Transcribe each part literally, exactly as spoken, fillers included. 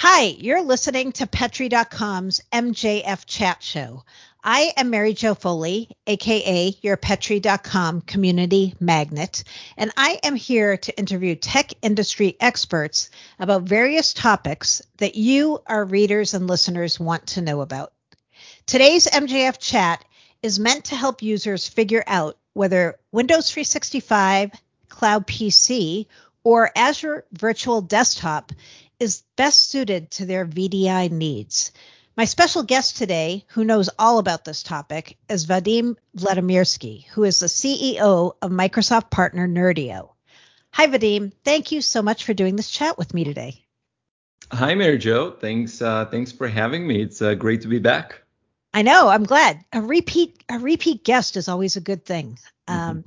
Hi, you're listening to Petri dot com's M J F Chat Show. I am Mary Jo Foley, aka your Petri dot com community magnet, and I am here to interview tech industry experts about various topics that you, our readers and listeners, want to know about. Today's M J F Chat is meant to help users figure out whether Windows three sixty-five, Cloud P C, or Azure Virtual Desktop is best suited to their V D I needs. My special guest today, who knows all about this topic, is Vadim Vladimirsky, who is the C E O of Microsoft partner Nerdio. Hi, Vadim. Thank you so much for doing this chat with me today. Hi, Mary Jo. Thanks, uh, thanks for having me. It's uh, great to be back. I know. I'm glad. A repeat, a repeat guest is always a good thing. Um,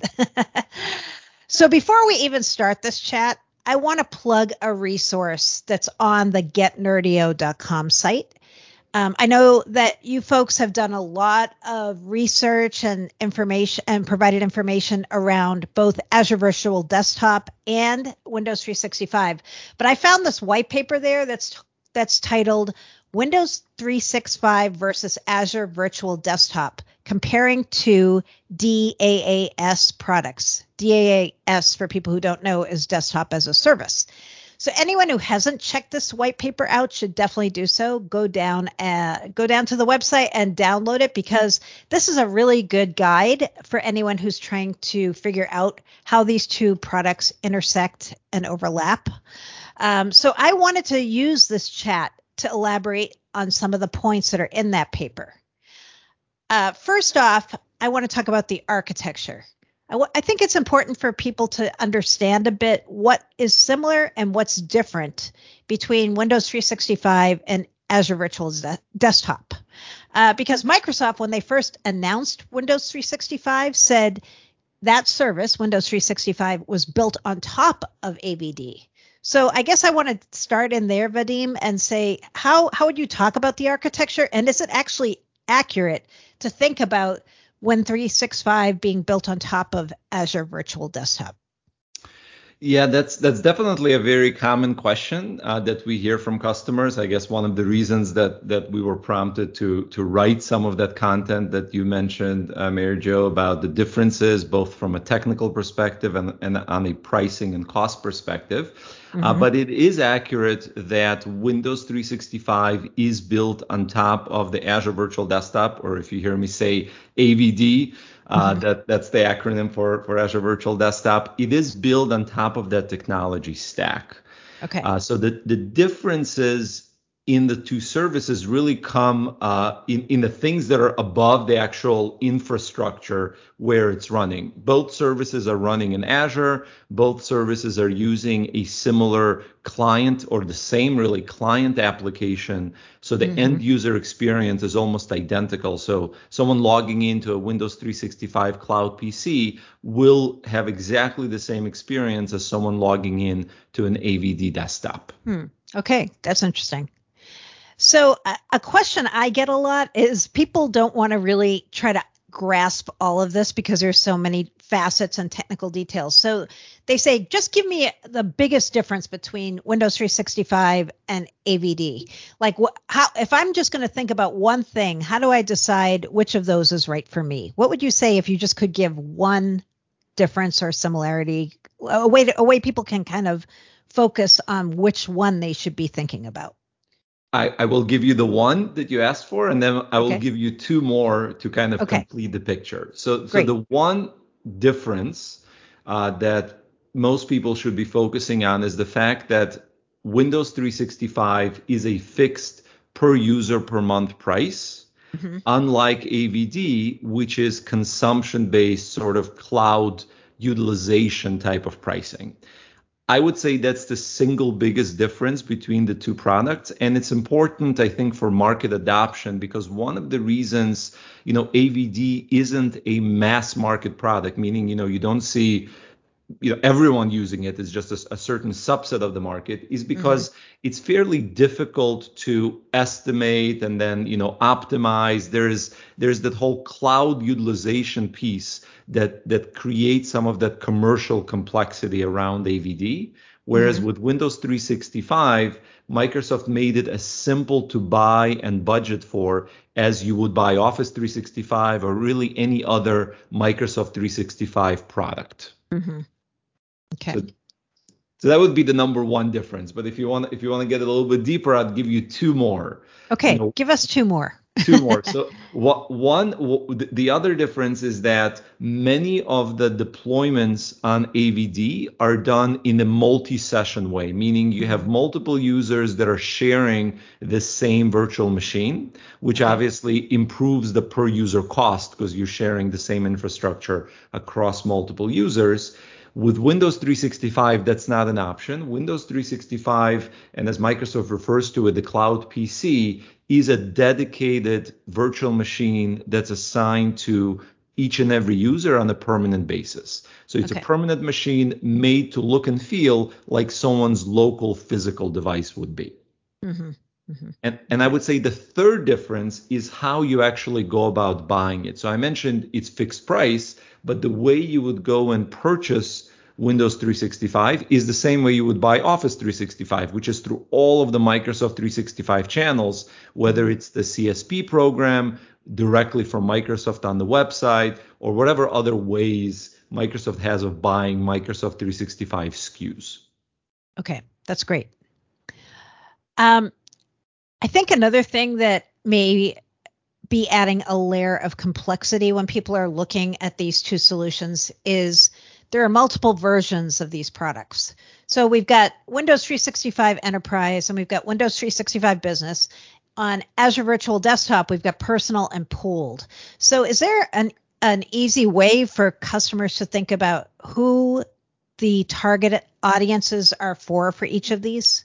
so before we even start this chat, I want to plug a resource that's on the get nerdio dot com site. Um, I know that you folks have done a lot of research and information and provided information around both Azure Virtual Desktop and Windows three sixty-five. But I found this white paper there that's that's titled Windows three sixty-five versus Azure Virtual Desktop, comparing to D A A S products. D A A S, for people who don't know, is Desktop as a Service. So anyone who hasn't checked this white paper out should definitely do so. Go down, uh, go down to the website and download it, because this is a really good guide for anyone who's trying to figure out how these two products intersect and overlap. Um, so I wanted to use this chat to elaborate on some of the points that are in that paper. Uh, first off, I want to talk about the architecture. I, w- I think it's important for people to understand a bit what is similar and what's different between Windows three sixty-five and Azure Virtual De- Desktop. Uh, because Microsoft, when they first announced Windows three sixty-five, said that service, Windows three sixty-five, was built on top of A V D. So I guess I want to start in there, Vadim, and say, how, how would you talk about the architecture? And is it actually accurate to think about Win three sixty-five being built on top of Azure Virtual Desktop? Yeah, that's that's definitely a very common question uh, that we hear from customers. I guess one of the reasons that that we were prompted to to write some of that content that you mentioned, uh, Mary Jo, about the differences both from a technical perspective and, and on a pricing and cost perspective. Mm-hmm. Uh, but it is accurate that Windows three sixty-five is built on top of the Azure Virtual Desktop, or if you hear me say A V D. Uh, mm-hmm. that, that's the acronym for, for Azure Virtual Desktop. It is built on top of that technology stack. Okay. Uh, so the, the differences in the two services really come uh, in, in the things that are above the actual infrastructure where it's running. Both services are running in Azure. Both services are using a similar client, or the same really client application. So the mm-hmm. end user experience is almost identical. So someone logging into a Windows three sixty-five Cloud P C will have exactly the same experience as someone logging in to an A V D desktop. Hmm. Okay, that's interesting. So a, a question I get a lot is people don't want to really try to grasp all of this because there's so many facets and technical details. So they say, just give me the biggest difference between Windows three sixty-five and A V D. Like, wh- how, if I'm just going to think about one thing, how do I decide which of those is right for me? What would you say if you just could give one difference or similarity, a way to, a way people can kind of focus on which one they should be thinking about? I, I will give you the one that you asked for, and then I will Okay. give you two more to kind of okay. complete the picture. So, so Great. the one difference uh, that most people should be focusing on is the fact that Windows three sixty-five is a fixed per user per month price, mm-hmm. unlike A V D, which is consumption-based sort of cloud utilization type of pricing. I would say that's the single biggest difference between the two products. And it's important, I think, for market adoption, because one of the reasons, you know, A V D isn't a mass market product, meaning, you know, you don't see, you know, everyone using it, is just a, a certain subset of the market, is because mm-hmm. it's fairly difficult to estimate and then, you know, optimize. There's there's that whole cloud utilization piece that that creates some of that commercial complexity around A V D. Whereas Mhm. with Windows three sixty-five, Microsoft made it as simple to buy and budget for as you would buy Office three sixty-five or really any other Microsoft three sixty-five product. Mhm. Okay. So, so that would be the number one difference. But if you want, if you want to get a little bit deeper, I'd give you two more. You Okay. know, Give us two more. Two more. So what one w- the other difference is that many of the deployments on A V D are done in a multi-session way, meaning you have Mhm. multiple users that are sharing the same virtual machine, which Okay. obviously improves the per user cost because you're sharing the same infrastructure across multiple users. With Windows three sixty-five, that's not an option. Windows three sixty-five, and as Microsoft refers to it, the cloud P C, is a dedicated virtual machine that's assigned to each and every user on a permanent basis. So it's a Okay. permanent machine made to look and feel like someone's local physical device would be. Mhm. Mhm. And, and I Okay. would say the third difference is how you actually go about buying it. So I mentioned it's fixed price, but the way you would go and purchase Windows three sixty-five is the same way you would buy Office three sixty-five, which is through all of the Microsoft three sixty-five channels, whether Mhm. it's the C S P program directly from Microsoft on the website or whatever other ways Microsoft has of buying Microsoft three sixty-five S K Us. Okay. That's great. Um, I think another thing that may be adding a layer of complexity when people are looking at these two solutions is there are multiple versions of these products. So we've got Windows three sixty-five Enterprise and we've got Windows three sixty-five Business. On Azure Virtual Desktop, we've got personal and pooled. So is there an an easy way for customers to think about who the target audiences are for for each of these?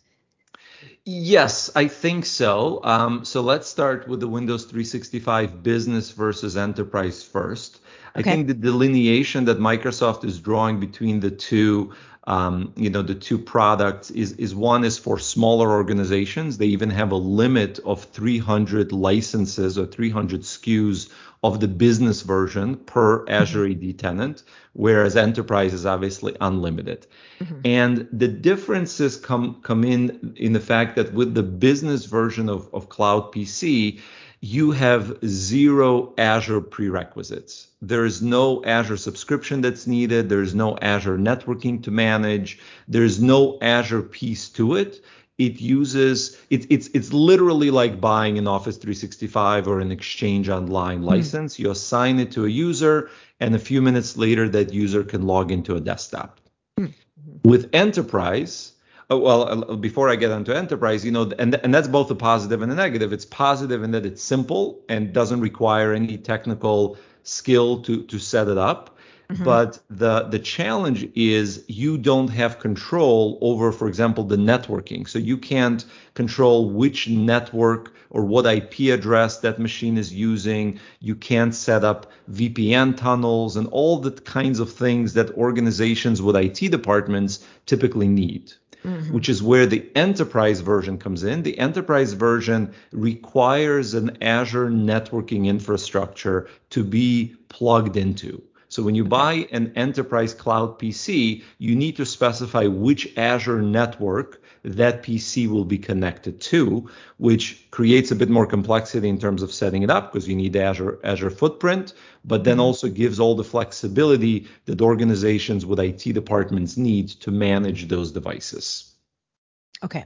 Yes, I think so. Um, so let's start with the Windows three sixty-five Business versus Enterprise first. I Okay. think the delineation that Microsoft is drawing between the two, um, you know, the two products is is one is for smaller organizations. They even have a limit of three hundred licenses or three hundred S K Us of the business version per Mhm. Azure A D tenant, whereas Enterprise is obviously unlimited. Mhm. And the differences come come in in the fact that with the business version of, of Cloud P C, you have zero Azure prerequisites. There is no Azure subscription that's needed. There's no Azure networking to manage. There's no Azure piece to it. It uses it, it's it's literally like buying an Office three sixty-five or an Exchange Online Mhm. license. You assign it to a user, and a few minutes later, that user can log into a desktop. Mhm. With enterprise, uh, well, uh, before I get onto enterprise, you know, and and that's both a positive and a negative. It's positive in that it's simple and doesn't require any technical skill to to set it up. Mhm. But the the challenge is you don't have control over, for example, the networking. So you can't control which network or what I P address that machine is using. You can't set up V P N tunnels and all the kinds of things that organizations with I T departments typically need, Mhm. which is where the enterprise version comes in. The enterprise version requires an Azure networking infrastructure to be plugged into. So when you Okay. buy an enterprise cloud P C, you need to specify which Azure network that P C will be connected to, which creates a bit more complexity in terms of setting it up because you need the Azure Azure footprint, but then Mhm. also gives all the flexibility that organizations with I T departments need to manage those devices. Okay.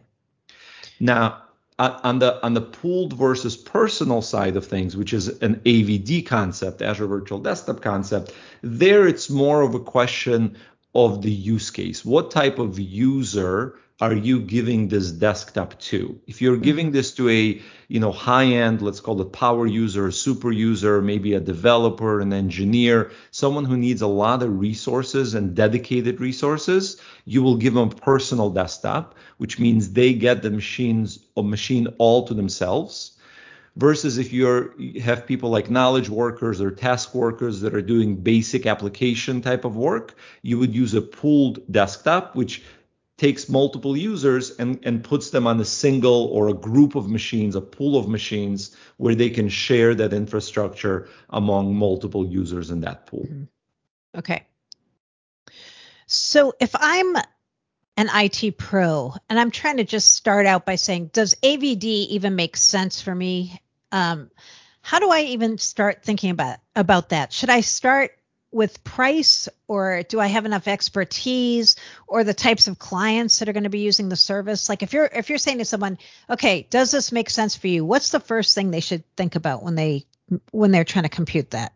Now, uh, on the on the pooled versus personal side of things, which is an A V D concept, Azure Virtual Desktop concept, there it's more of a question of the use case. What type of user are you giving this desktop to? If you're giving Mhm. this to a, you know, high-end, let's call it power user, a super user, maybe a developer, an engineer, someone who needs a lot of resources and dedicated resources, you will give them a personal desktop, which means they get the machines a machine all to themselves. Versus if you're you have people like knowledge workers or task workers that are doing basic application type of work, you would use a pooled desktop, which takes multiple users and, and puts them on a single or a group of machines, a pool of machines where they can share that infrastructure among multiple users in that pool. Mhm. Okay. So if I'm an I T pro, and I'm trying to just start out by saying, does A V D even make sense for me? Um, how do I even start thinking about about that? Should I start with price, or do I have enough expertise, or the types of clients that are going to be using the service? Like if you're if you're saying to someone, okay, does this make sense for you? What's the first thing they should think about when they when they're trying to compute that?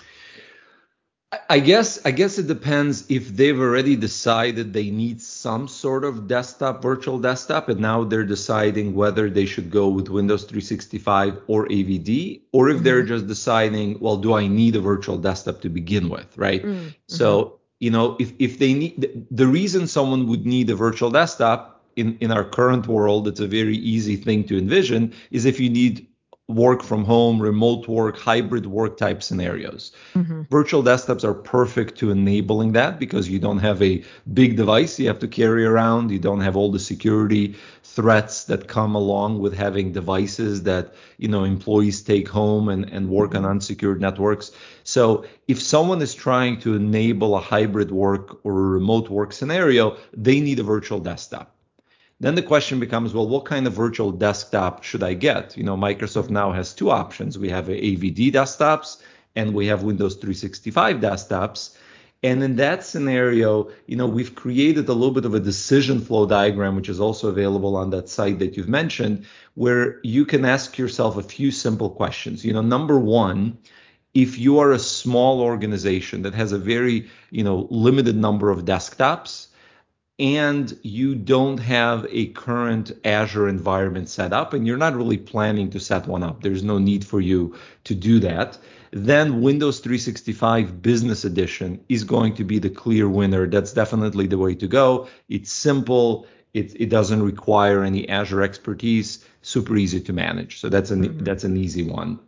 I guess I guess it depends if they've already decided they need some sort of desktop, virtual desktop, and now they're deciding whether they should go with Windows three sixty-five or A V D, or if they're Mm-hmm. just deciding, well, do I need a virtual desktop to begin with, right? Mm-hmm. So, you know, if if they need the, the reason someone would need a virtual desktop in in our current world, it's a very easy thing to envision, is if you need work from home, remote work, hybrid work type scenarios. Mm-hmm. Virtual desktops are perfect to enabling that because you don't have a big device you have to carry around. You don't have all the security threats that come along with having devices that, you know, employees take home and, and work on unsecured networks. So if someone is trying to enable a hybrid work or a remote work scenario, they need a virtual desktop. Then the question becomes, well, what kind of virtual desktop should I get? You know, Microsoft now has two options. We have A V D desktops and we have Windows three sixty-five desktops. And in that scenario, you know, we've created a little bit of a decision flow diagram, which is also available on that site that you've mentioned, where you can ask yourself a few simple questions. You know, number one, if you are a small organization that has a very, you know, limited number of desktops, and you don't have a current Azure environment set up, and you're not really planning to set one up, there's no need for you to do that, then Windows three sixty-five Business Edition is going to be the clear winner. That's definitely the way to go. It's simple. It, it doesn't require any Azure expertise. Super easy to manage. So that's an mm-hmm. that's an easy one.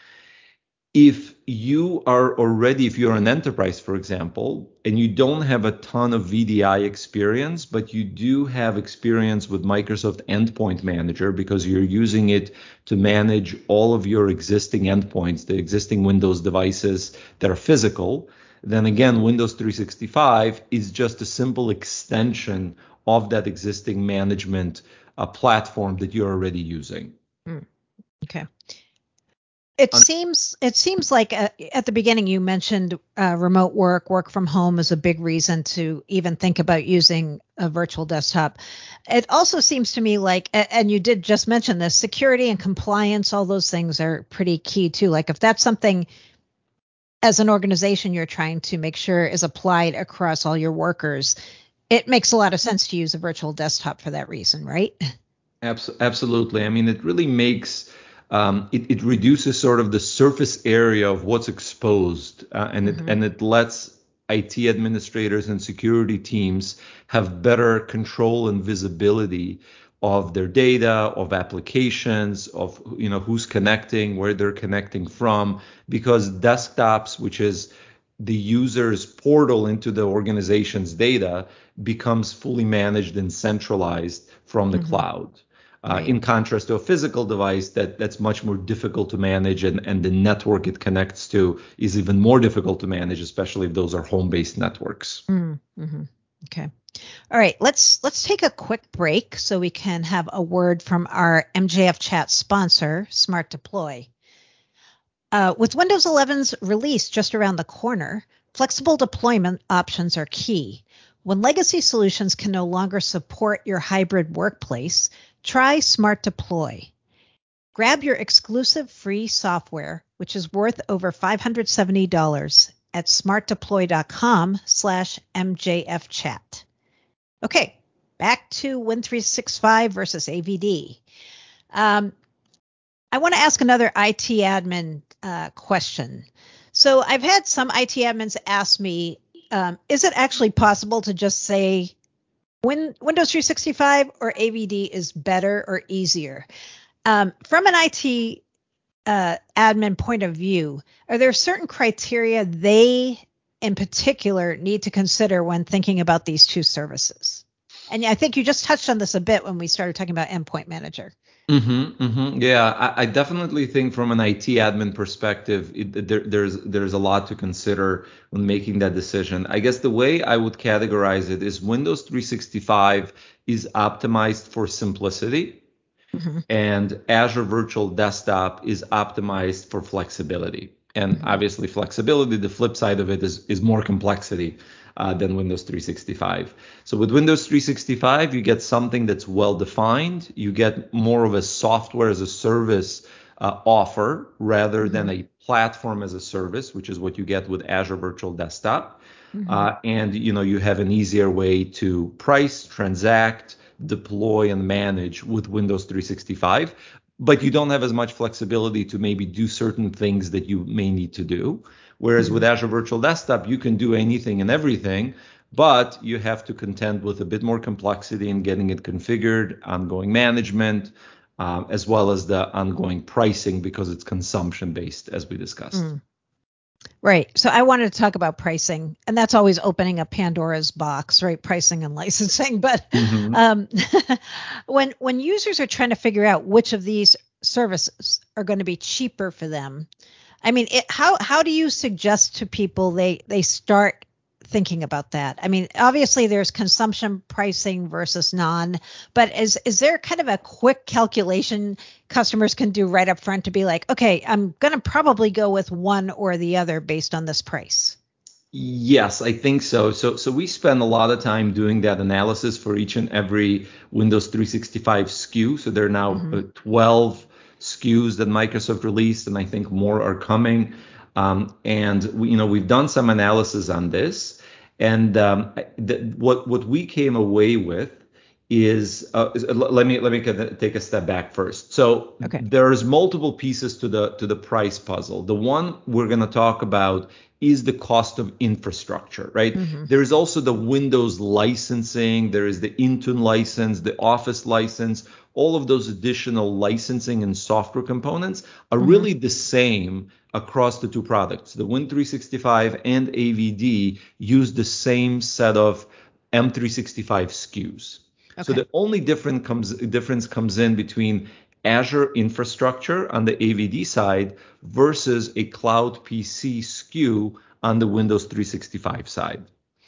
If you are already, if you're an enterprise, for example, and you don't have a ton of V D I experience, but you do have experience with Microsoft Endpoint Manager because you're using it to manage all of your existing endpoints, the existing Windows devices that are physical, then again, Windows three sixty-five is just a simple extension of that existing management uh, platform that you're already using. Mm. Okay. It seems it seems like uh, at the beginning you mentioned uh, remote work, work from home is a big reason to even think about using a virtual desktop. It also seems to me like, and you did just mention this, security and compliance, all those things are pretty key too. Like if that's something as an organization you're trying to make sure is applied across all your workers, it makes a lot of sense to use a virtual desktop for that reason, right? Absolutely. I mean, it really makes Um, it, it reduces sort of the surface area of what's exposed, uh, and mm-hmm. it and it lets I T administrators and security teams have better control and visibility of their data, of applications, of you know who's connecting, where they're connecting from, because desktops, which is the user's portal into the organization's data, becomes fully managed and centralized from the mm-hmm. cloud. Uh, right. In contrast to a physical device that that's much more difficult to manage, and, and the network it connects to is even more difficult to manage, especially if those are home-based networks. Mm-hmm. Okay. All right. Let's let's take a quick break so we can have a word from our M J F Chat sponsor, Smart Deploy. Uh, with Windows eleven's release just around the corner, flexible deployment options are key. When legacy solutions can no longer support your hybrid workplace, try Smart Deploy. Grab your exclusive free software, which is worth over five hundred seventy dollars at smartdeploy.com slash mjfchat. Okay, back to Win three sixty-five versus A V D. Um, I want to ask another I T admin uh, question. So I've had some I T admins ask me, um, is it actually possible to just say Win- Windows three sixty-five or A V D is better or easier? Um, from an I T uh, admin point of view, are there certain criteria they in particular need to consider when thinking about these two services? And I think you just touched on this a bit when we started talking about Endpoint Manager. Mm-hmm, mm-hmm. Yeah, I, I definitely think from an I T admin perspective, it, there, there's there's a lot to consider when making that decision. I guess the way I would categorize it is Windows three sixty-five is optimized for simplicity, Mm-hmm. and Azure Virtual Desktop is optimized for flexibility. And Mm-hmm. obviously, flexibility, the flip side of it is, is more complexity uh, than Windows three sixty-five. So with Windows three sixty-five, you get something that's well defined. You get more of a software as a service uh, offer rather than Mm-hmm. a platform as a service, which is what you get with Azure Virtual Desktop. Mm-hmm. Uh, and you know you have an easier way to price, transact, deploy, and manage with Windows three sixty-five, but you don't have as much flexibility to maybe do certain things that you may need to do. Whereas with Mm-hmm. Azure Virtual Desktop, you can do anything and everything, but you have to contend with a bit more complexity in getting it configured, ongoing management, um, as well as the ongoing pricing because it's consumption based, as we discussed. Mm. Right. So I wanted to talk about pricing, and that's always opening a Pandora's box, right? Pricing and licensing. But Mm-hmm. um, when when users are trying to figure out which of these services are going to be cheaper for them, I mean, it, how how do you suggest to people they they start thinking about that? I mean, obviously there's consumption pricing versus non, but is is there kind of a quick calculation customers can do right up front to be like, okay, I'm going to probably go with one or the other based on this price? Yes, I think so. So, so we spend a lot of time doing that analysis for each and every Windows three sixty-five S K U. So there are now Mm-hmm. uh, twelve S K Us that Microsoft released, and I think more are coming. Um, and we, you know, we've done some analysis on this, and um, th- what what we came away with is, uh, is uh, let me let me take a step back first. So Okay. there's multiple pieces to the to the price puzzle. The one we're going to talk about is the cost of infrastructure, right? Mm-hmm. There is also the Windows licensing, there is the Intune license, the Office license. All of those additional licensing and software components are Mm-hmm. really the same across the two products. The Win three sixty-five and A V D use the same set of M three sixty-five S K Us. So Okay. the only difference comes difference comes in between Azure infrastructure on the A V D side versus a cloud P C S K U on the Windows three sixty-five side.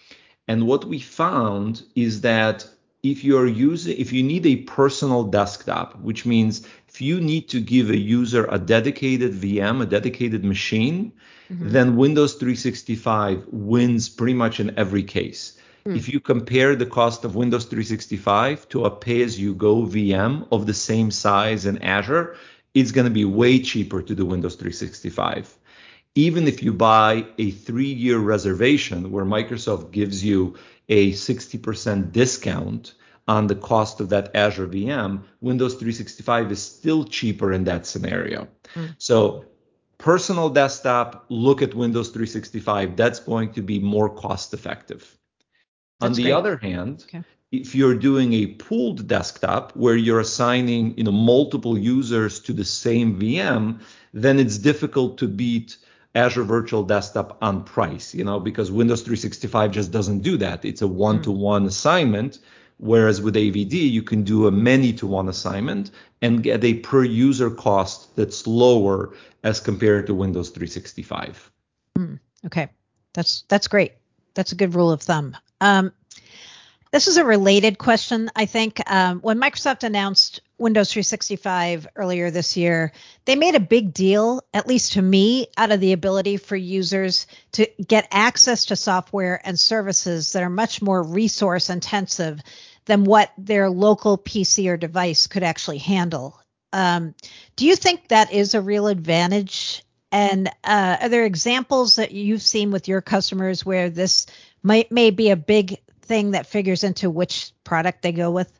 And what we found is that if you're using, if you need a personal desktop, which means if you need to give a user a dedicated V M, a dedicated machine, Mm-hmm. then Windows three sixty-five wins pretty much in every case. Mm. If you compare the cost of Windows three sixty-five to a pay-as-you-go V M of the same size in Azure, it's going to be way cheaper to do Windows three sixty-five. Even if you buy a three-year reservation where Microsoft gives you a sixty percent discount on the cost of that Azure V M, Windows three sixty-five is still cheaper in that scenario. Mm. So personal desktop, look at Windows three sixty-five. That's going to be more cost effective. On That's the great. other hand, Okay. if you're doing a pooled desktop where you're assigning, you know, multiple users to the same V M, then it's difficult to beat Azure Virtual Desktop on price, you know, because Windows three sixty-five just doesn't do that. It's a Mm. one-to-one assignment, whereas with A V D, you can do a many-to-one assignment and get a per user cost that's lower as compared to Windows three sixty-five. Mm. Okay. That's that's great. That's a good rule of thumb. Um, This is a related question, I think. Um, when Microsoft announced Windows three sixty-five earlier this year, they made a big deal, at least to me, out of the ability for users to get access to software and services that are much more resource intensive than what their local P C or device could actually handle. Um, do you think that is a real advantage? And uh, are there examples that you've seen with your customers where this might may be a big thing that figures into which product they go with?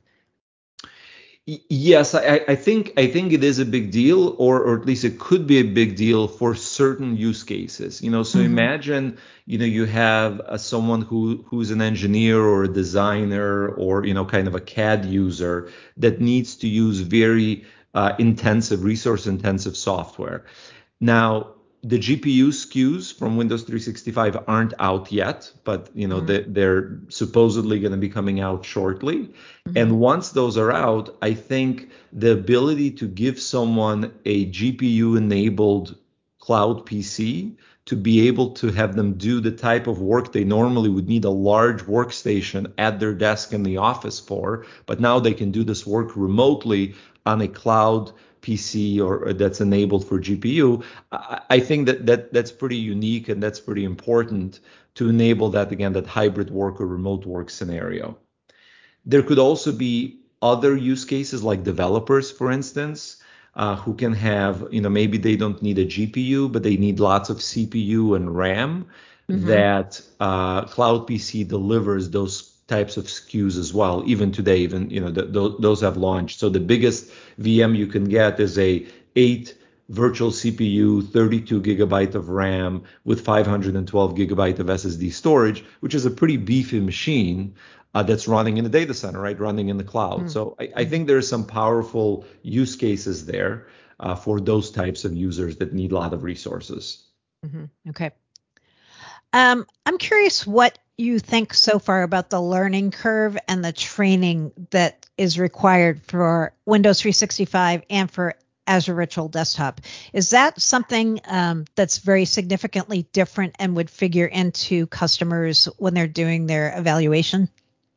Yes, I, I think I think it is a big deal, or or at least it could be a big deal for certain use cases. You know, so Mm-hmm. imagine, you know, you have uh someone who who's an engineer or a designer or you know kind of a C A D user that needs to use very uh, intensive, resource intensive software. Now, the G P U S K Us from Windows three sixty-five aren't out yet, but you know Mm-hmm. they, they're supposedly going to be coming out shortly. Mm-hmm. And once those are out, I think the ability to give someone a G P U-enabled cloud P C to be able to have them do the type of work they normally would need a large workstation at their desk in the office for, but now they can do this work remotely on a cloud P C or, or that's enabled for G P U. I, I think that, that that's pretty unique and that's pretty important to enable that again, that hybrid work or remote work scenario. There could also be other use cases like developers, for instance, uh, who can have, you know, maybe they don't need a G P U, but they need lots of C P U and RAM Mm-hmm. that uh, Cloud P C delivers those types of S K Us as well. Even today, even, you know, th- th- those have launched. So the biggest V M you can get is a eight virtual C P U, thirty-two gigabyte of RAM with five hundred twelve gigabyte of S S D storage, which is a pretty beefy machine uh, that's running in the data center, right? Running in the cloud. So I, I Mm-hmm. think there's some powerful use cases there uh, for those types of users that need a lot of resources. Mm-hmm. Okay. Um, I'm curious what you think so far about the learning curve and the training that is required for Windows three sixty-five and for Azure Virtual Desktop. Is that something um, that's very significantly different and would figure into customers when they're doing their evaluation?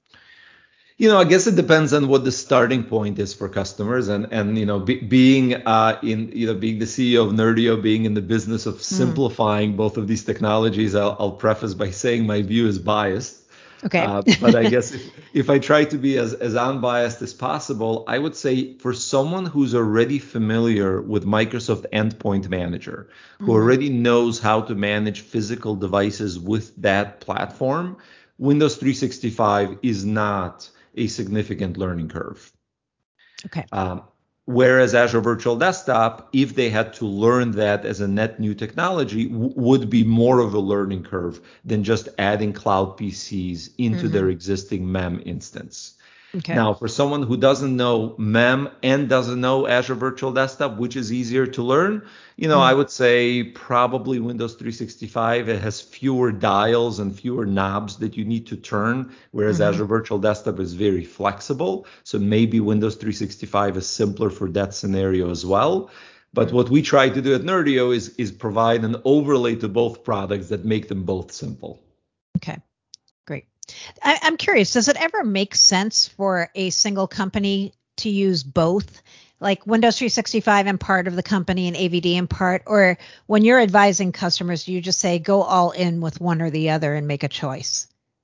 You know, I guess it depends on what the starting point is for customers, and and you know, be, being uh, in you know being the C E O of Nerdio, being in the business of Mm, simplifying both of these technologies, I'll, I'll preface by saying my view is biased. okay. Uh, but I guess if, if I try to be as, as unbiased as possible, I would say for someone who's already familiar with Microsoft Endpoint Manager, who Hmm. already knows how to manage physical devices with that platform, Windows three sixty-five is not a significant learning curve. Okay. Um, whereas Azure Virtual Desktop, if they had to learn that as a net new technology, w- would be more of a learning curve than just adding cloud P Cs into Hmm. their existing M E M instance. Okay. Now, for someone who doesn't know M E M and doesn't know Azure Virtual Desktop, which is easier to learn, you know, I Mm, would say probably Windows three sixty-five. It has fewer dials and fewer knobs that you need to turn, whereas hmm. Azure Virtual Desktop is very flexible. So maybe Windows three sixty-five is simpler for that scenario as well. But Mm, what we try to do at Nerdio is is provide an overlay to both products that make them both simple. okay. Great. I, I'm curious, does it ever make sense for a single company to use both, like Windows three sixty-five and part of the company and A V D and part? Or when you're advising customers, do you just say go all in with one or the other and make a choice?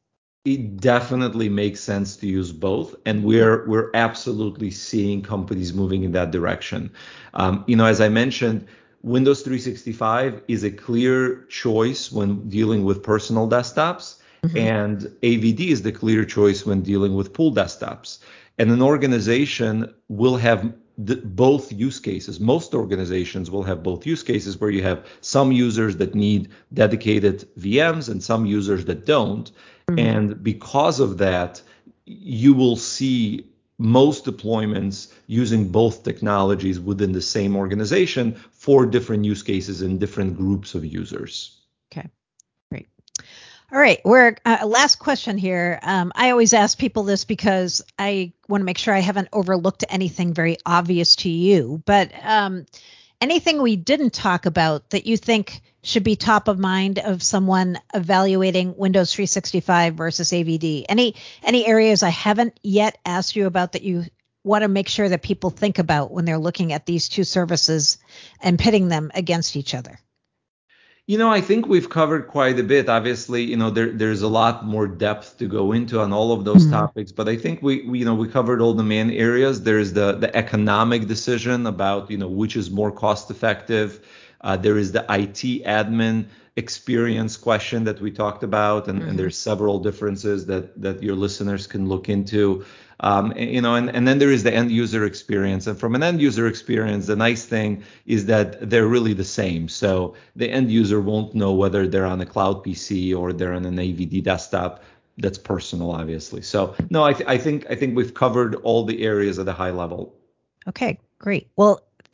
It definitely makes sense to use both, and Mm, we're we're absolutely seeing companies moving in that direction. Um, you know, as I mentioned, Windows three sixty-five is a clear choice when dealing with personal desktops, mhm, and A V D is the clear choice when dealing with pool desktops. And an organization will have the, both use cases. Most organizations will have both use cases where you have some users that need dedicated V Ms and some users that don't. mhm. And because of that, you will see most deployments using both technologies within the same organization for different use cases and different groups of users. Okay, great. All right, we're uh, last question here. Um, I always ask people this because I want to make sure I haven't overlooked anything very obvious to you. But um, anything we didn't talk about that you think should be top of mind of someone evaluating Windows three sixty-five versus A V D? Any any areas I haven't yet asked you about that you want to make sure that people think about when they're looking at these two services and pitting them against each other? You know, I think we've covered quite a bit. Obviously, you know, there, there's a lot more depth to go into on all of those Mm, topics, but I think we, we, you know, we covered all the main areas. There's the the economic decision about, you know, which is more cost effective. Uh, there is the I T admin experience question that we talked about, and, and hmm. there's several differences that that your listeners can look into. Um, and, you know, and, and then there is the end user experience. And from an end user experience, the nice thing is that they're really the same. So the end user won't know whether they're on a cloud P C or they're on an A V D desktop. That's personal, obviously. So no, I, th- I think I think we've covered all the areas at a high level. Okay, great. Well,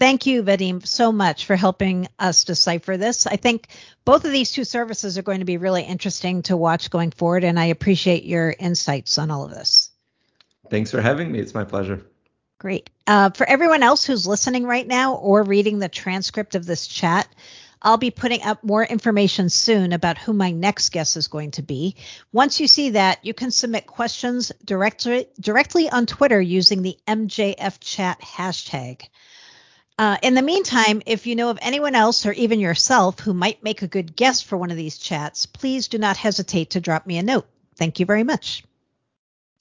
Thank you, Vadim, so much for helping us decipher this. I think both of these two services are going to be really interesting to watch going forward, and I appreciate your insights on all of this. Thanks for having me. It's my pleasure. Great. Uh, for everyone else who's listening right now or reading the transcript of this chat, I'll be putting up more information soon about who my next guest is going to be. Once you see that, you can submit questions directly directly on Twitter using the M J F Chat hashtag. Uh, in the meantime, if you know of anyone else or even yourself who might make a good guest for one of these chats, please do not hesitate to drop me a note. Thank you very much.